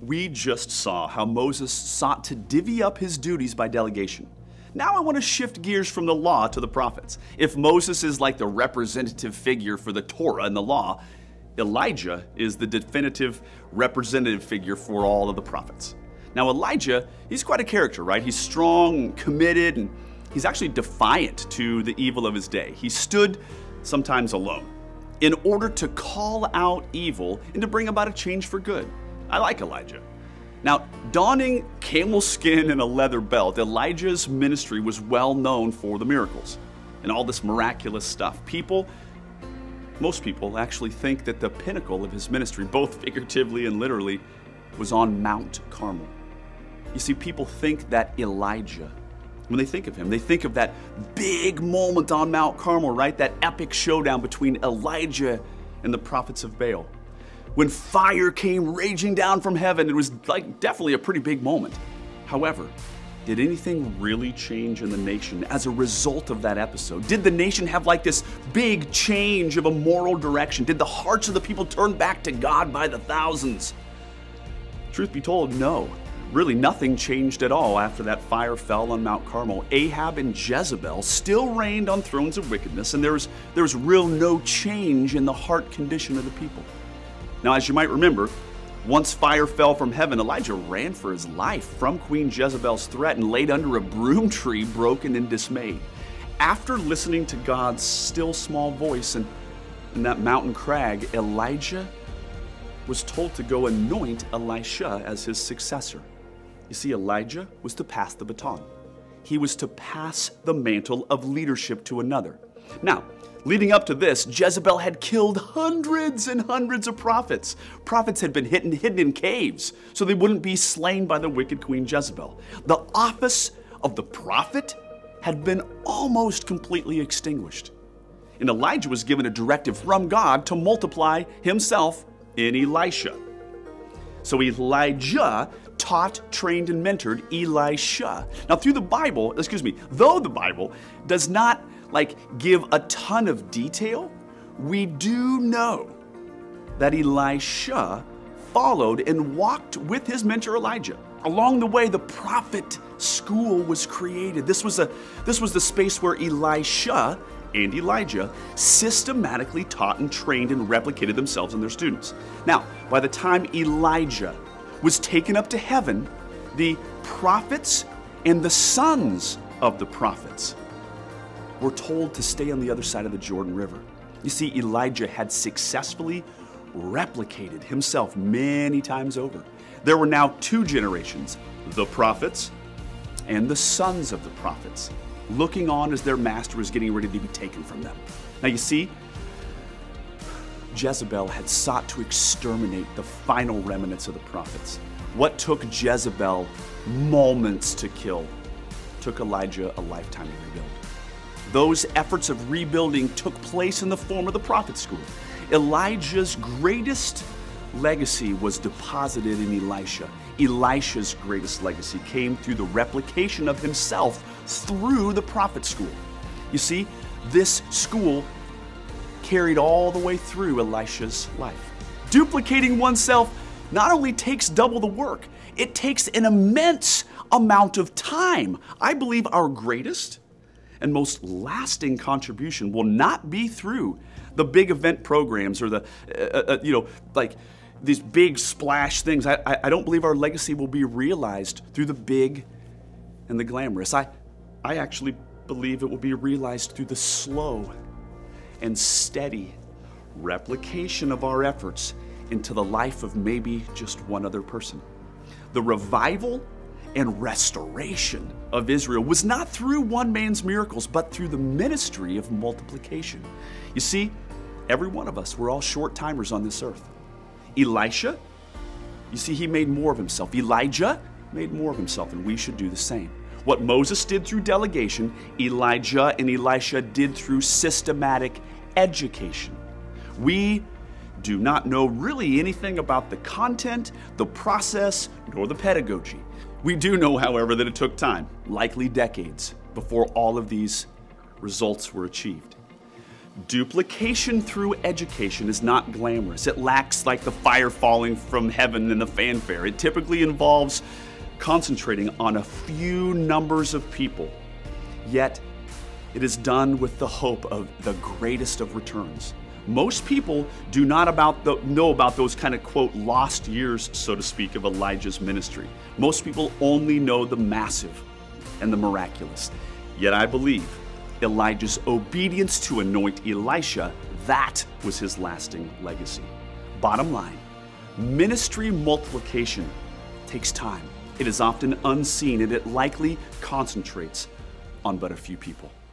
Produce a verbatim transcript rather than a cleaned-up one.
We just saw how Moses sought to divvy up his duties by delegation. Now I want to shift gears from the law to the prophets. If Moses is like the representative figure for the Torah and the law, Elijah is the definitive representative figure for all of the prophets. Now Elijah, he's quite a character, right? He's strong, committed, and he's actually defiant to the evil of his day. He stood sometimes alone in order to call out evil and to bring about a change for good. I like Elijah. Now, donning camel skin and a leather belt, Elijah's ministry was well known for the miracles and all this miraculous stuff. People, most people actually think that the pinnacle of his ministry, both figuratively and literally, was on Mount Carmel. You see, people think that Elijah, when they think of him, they think of that big moment on Mount Carmel, right? That epic showdown between Elijah and the prophets of Baal. When fire came raging down from heaven, it was like definitely a pretty big moment. However, did anything really change in the nation as a result of that episode? Did the nation have like this big change of a moral direction? Did the hearts of the people turn back to God by the thousands? Truth be told, no. Really, nothing changed at all after that fire fell on Mount Carmel. Ahab and Jezebel still reigned on thrones of wickedness, and there was, there was real no change in the heart condition of the people. Now, as you might remember, once fire fell from heaven, Elijah ran for his life from Queen Jezebel's threat and laid under a broom tree, broken and dismayed. After listening to God's still small voice and, and that mountain crag, Elijah was told to go anoint Elisha as his successor. You see, Elijah was to pass the baton. He was to pass the mantle of leadership to another. Now, leading up to this, Jezebel had killed hundreds and hundreds of prophets. Prophets had been hidden, hidden in caves so they wouldn't be slain by the wicked Queen Jezebel. The office of the prophet had been almost completely extinguished. And Elijah was given a directive from God to multiply himself in Elisha. So Elijah taught, trained, and mentored Elisha. Now through the Bible, excuse me, though the Bible does not like give a ton of detail, we do know that Elisha followed and walked with his mentor Elijah. Along the way, the prophet school was created. This was a this was the space where Elisha and Elijah systematically taught and trained and replicated themselves and their students. Now, by the time Elijah was taken up to heaven, the prophets and the sons of the prophets were told to stay on the other side of the Jordan River. You see, Elijah had successfully replicated himself many times over. There were now two generations, the prophets and the sons of the prophets, looking on as their master was getting ready to be taken from them. Now you see, Jezebel had sought to exterminate the final remnants of the prophets. What took Jezebel moments to kill took Elijah a lifetime to rebuild. Those efforts of rebuilding took place in the form of the prophet school. Elijah's greatest legacy was deposited in Elisha. Elisha's greatest legacy came through the replication of himself through the prophet school. You see, this school carried all the way through Elisha's life. Duplicating oneself not only takes double the work, it takes an immense amount of time. I believe our greatest and most lasting contribution will not be through the big event programs or the, uh, uh, you know, like these big splash things. I, I, I don't believe our legacy will be realized through the big and the glamorous. I, I actually believe it will be realized through the slow and steady replication of our efforts into the life of maybe just one other person. The revival and restoration of Israel was not through one man's miracles, but through the ministry of multiplication. You see, every one of us, we're all short-timers on this earth. Elisha, you see, he made more of himself. Elijah made more of himself, and we should do the same. What Moses did through delegation, Elijah and Elisha did through systematic education. We do not know really anything about the content, the process, nor the pedagogy. We do know, however, that it took time, likely decades, before all of these results were achieved. Duplication through education is not glamorous. It lacks like the fire falling from heaven and the fanfare. It typically involves concentrating on a few numbers of people. Yet, it is done with the hope of the greatest of returns. Most people do not about the, know about those kind of, quote, lost years, so to speak, of Elijah's ministry. Most people only know the massive and the miraculous. Yet I believe Elijah's obedience to anoint Elisha, that was his lasting legacy. Bottom line, ministry multiplication takes time. It is often unseen, and it likely concentrates on but a few people.